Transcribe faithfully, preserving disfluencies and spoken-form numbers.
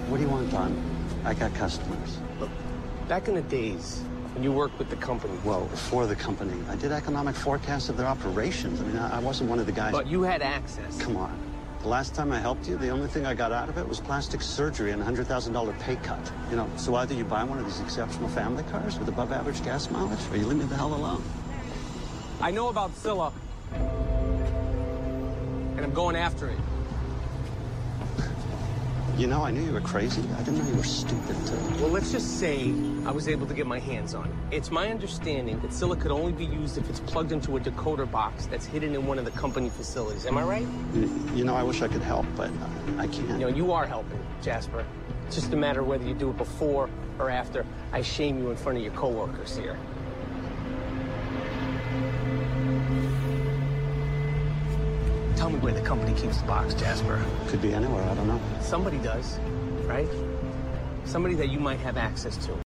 What do you want, Don? I got customers. Look, back in the days when you worked with the company. Well, for the company. I did economic forecasts of their operations. I mean, I, I wasn't one of the guys... But you had access. Come on. The last time I helped you, the only thing I got out of it was plastic surgery and a one hundred thousand dollar pay cut. You know, so either you buy one of these exceptional family cars with above average gas mileage, or you leave me the hell alone. I know about Scylla, and I'm going after it. You know, I knew you were crazy. I didn't know you were stupid, too. Well, let's just say I was able to get my hands on it. It's my understanding that Scylla could only be used if it's plugged into a decoder box that's hidden in one of the company facilities. Am I right? You, you know, I wish I could help, but I, I can't. You know, you are helping, Jasper. It's just a matter of whether you do it before or after I shame you in front of your coworkers here. Tell me where the company keeps the box, Jasper. Could be anywhere, I don't know. Somebody does, right? Somebody that you might have access to.